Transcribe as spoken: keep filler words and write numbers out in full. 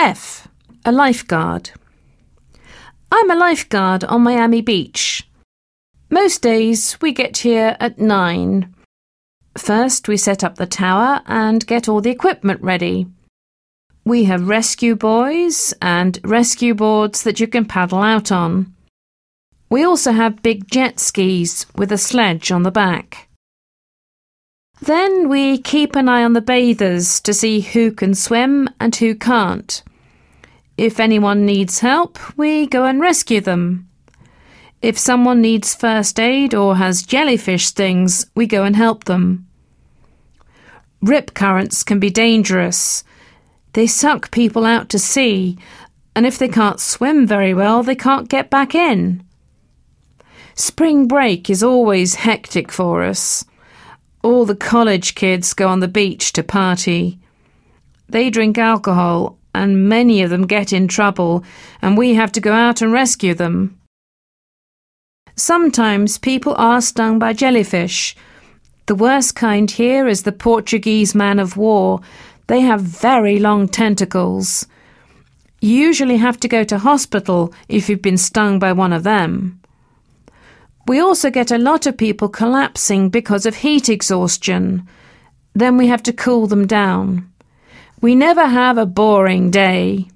F. A lifeguard. I'm a lifeguard on Miami Beach. Most days we get here at nine. First we set up the tower and get all the equipment ready. We have rescue buoys and rescue boards that you can paddle out on. We also have big jet skis with a sledge on the back. Then we keep an eye on the bathers to see who can swim and who can't. If anyone needs help, we go and rescue them. If someone needs first aid or has jellyfish stings, we go and help them. Rip currents can be dangerous. They suck people out to sea, and if they can't swim very well, they can't get back in. Spring break is always hectic for us. All the college kids go on the beach to party. They drink alcohol, and many of them get in trouble, and we have to go out and rescue them. Sometimes people are stung by jellyfish. The worst kind here is the Portuguese man-of-war. They have very long tentacles. You usually have to go to hospital if you've been stung by one of them. We also get a lot of people collapsing because of heat exhaustion. Then we have to cool them down. We never have a boring day.